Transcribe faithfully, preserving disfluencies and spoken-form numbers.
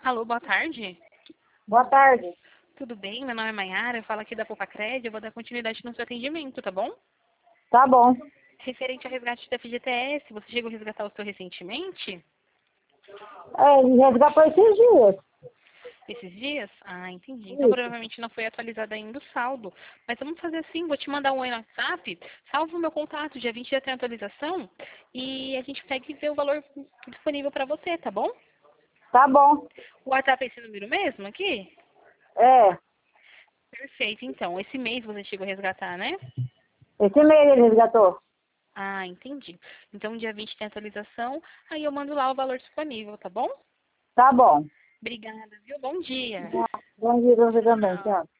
Alô, boa tarde. Boa tarde. Tudo bem? Meu nome é Mayara, eu falo aqui da Poupa-Crédito, eu vou dar continuidade no seu atendimento, tá bom? Tá bom. Referente ao resgate da F G T S, você chegou a resgatar o seu recentemente? É, ele resgatou esses dias. Esses dias? Ah, entendi. Então Isso. provavelmente não foi atualizado ainda o saldo. Mas vamos fazer assim, vou te mandar um oi no WhatsApp, salva o meu contato, dia vinte já tem atualização, e a gente pega e vê o valor disponível para você, tá bom? Tá bom. O WhatsApp é esse número mesmo aqui? É, Perfeito, então. Esse mês você chegou a resgatar, né? esse mês ele resgatou. Ah, entendi. Então, dia vinte tem atualização, aí eu mando lá o valor disponível, tá bom? Tá bom. Obrigada, viu? Bom dia. Bom dia pra você também, Tchau. tchau.